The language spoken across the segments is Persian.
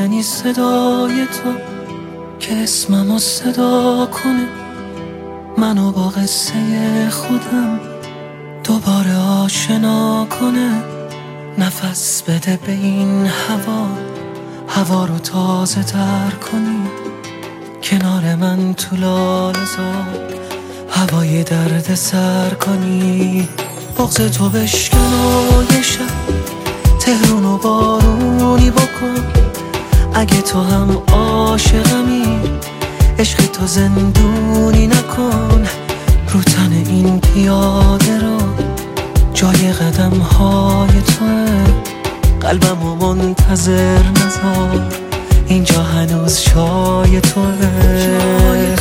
یعنی صدای تو که اسممو صدا کنه، منو با قصه خودم دوباره آشنا کنه. نفس بده به این هوا رو تازه تر کنی، کنار من تو لاله‌زار هوای درد سر کنی. بغض تو بشکن و یه شب تهرون و بارونی بکن. اگه تو هم عاشقمی عشق تو زندونی نکن. رو تن این پیاده رو جای قدم های توه، قلبمو منتظر نذار اینجا هنوز جای توه.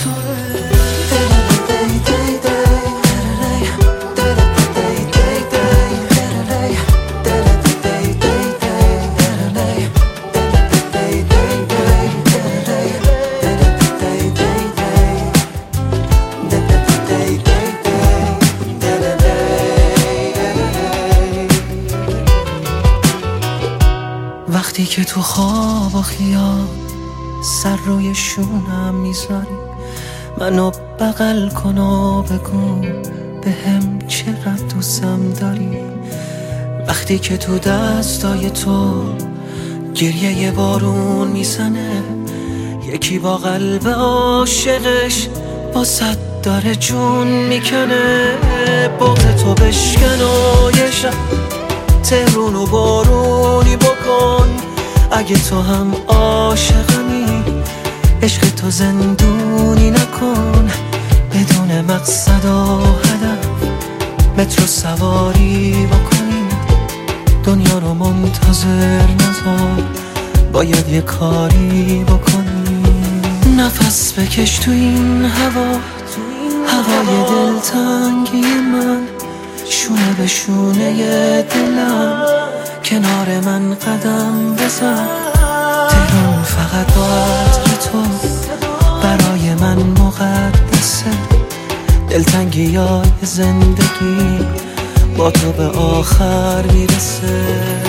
وقتی که تو خواب و خیال سر روی شونم میذاری، منو بغل کن و بگو بهم چقدر دوستم داری. وقتی که تو دستای تو گریه یه بارون میزنه، یکی با قلب عاشقش با صد داره جون میکنه. بغض تو بشکن و یه شب تهرون و بارونی بکن. اگه تو هم عاشقمی عشق تو زندونی نکن. بدون مقصد و هدف مترو سواری بکنیم، دنیا رو منتظر نذار باید یه کاری بکنیم. نفس بکش تو این هوای دلتنگی من، شونه به شونه دلم کنار من قدم بزن. تهرون فقط با عطر تو برای من مقدسه، دلتنگی های زندگی با تو به آخر میرسه.